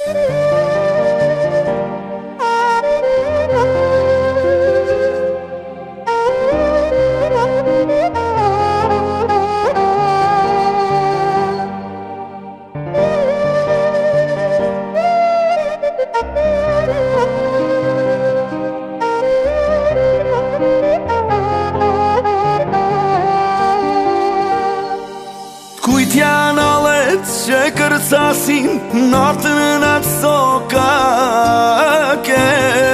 Kujt janë allet që kërcasin natën në atë sokake.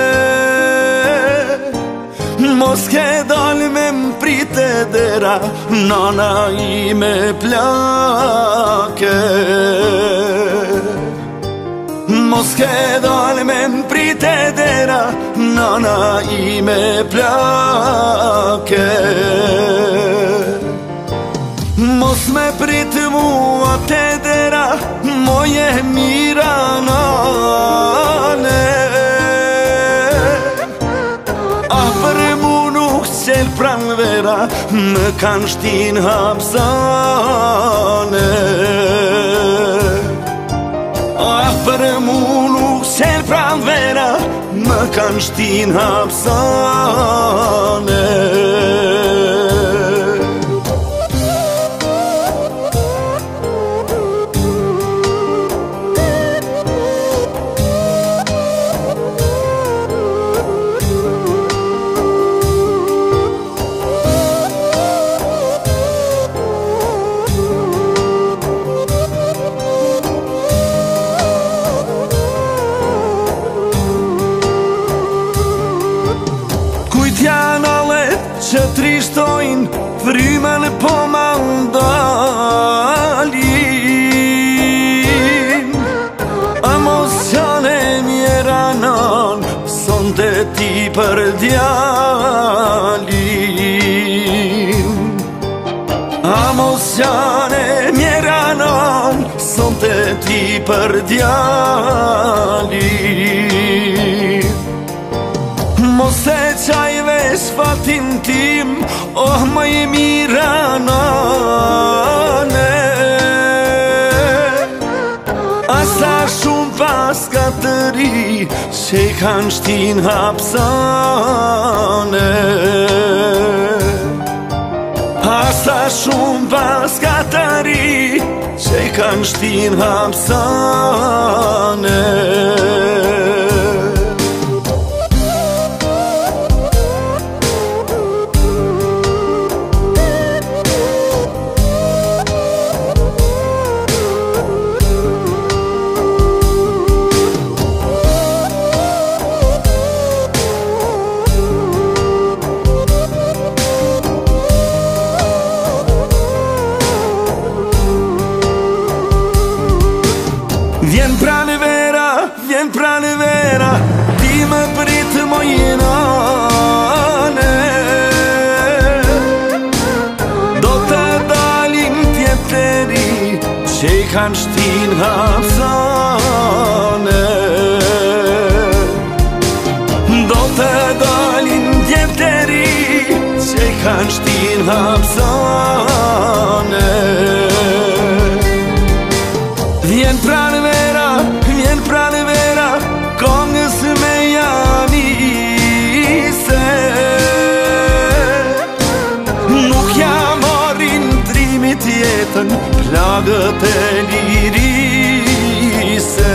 Mos ke dal me mprit e dera, nana i me plake. Mos ke dal me mprit e dera, nana i me plake. Mos me prit mua te dera, moje mira nane. A për mu nuk qel pran vera, më kanë shtin hapsane. A për mu nuk qel pran vera, më kanë shtin hapsane. Janë allet që trishtojnë, frymën po ma ndalin. A mos janë e mjera nan, sonte ti për djalin. A mos janë e mjera nan, sonte ti për djalin. Mos e qaj vesh fatin tim, oh më i mira nane. Asa shumë pas ka të ri, që i kanë shtin hapsane. Asa shumë pas ka të ri, që i kanë shtin hapsane. Vjen pranë vera, ti më prit mojnane. Do të dalin tjetëri, që i kanë shtin hapsane. Do të dalin tjetëri, që i kanë shtin hapsane. Vjen pranë vera, kongës me janise. Nuk jam arrin trimit jetën, plagët e lirise.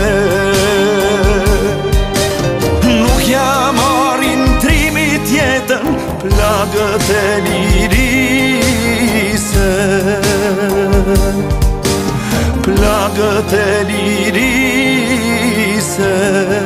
Nuk jam arrin trimit jetën, plagët e lirise. Plagët e lirise.